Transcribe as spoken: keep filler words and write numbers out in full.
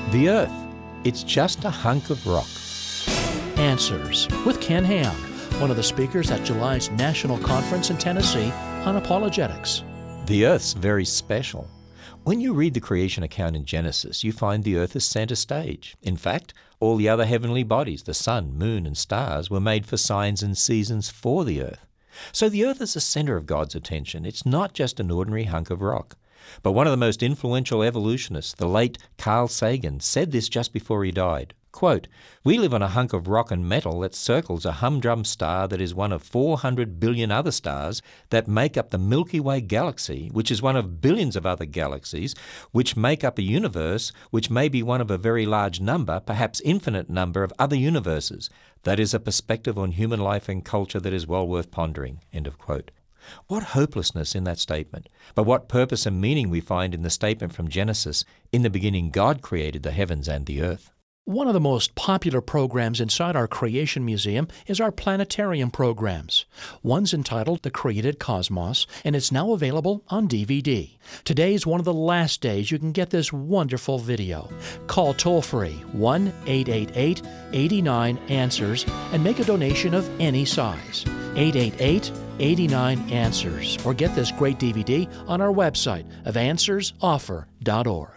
The Earth, it's just a hunk of rock. Answers with Ken Ham, one of the speakers at July's National Conference in Tennessee on apologetics. The Earth's very special. When you read the creation account in Genesis, you find the Earth as center stage. In fact, all the other heavenly bodies, the sun, moon, and stars, were made for signs and seasons for the Earth. So the Earth is the center of God's attention. It's not just an ordinary hunk of rock. But one of the most influential evolutionists, the late Carl Sagan, said this just before he died. Quote, "We live on a hunk of rock and metal that circles a humdrum star that is one of four hundred billion other stars that make up the Milky Way galaxy, which is one of billions of other galaxies, which make up a universe which may be one of a very large number, perhaps infinite number of other universes. That is a perspective on human life and culture that is well worth pondering." End of quote. What hopelessness in that statement, but what purpose and meaning we find in the statement from Genesis, "In the beginning God created the heavens and the earth." One of the most popular programs inside our Creation Museum is our planetarium programs. One's entitled The Created Cosmos, and it's now available on D V D. Today's one of the last days you can get this wonderful video. Call toll-free one eight eight eight, eight nine, ANSWERS and make a donation of any size. eight eight eight, eight nine, ANSWERS, or get this great D V D on our website of answers offer dot org.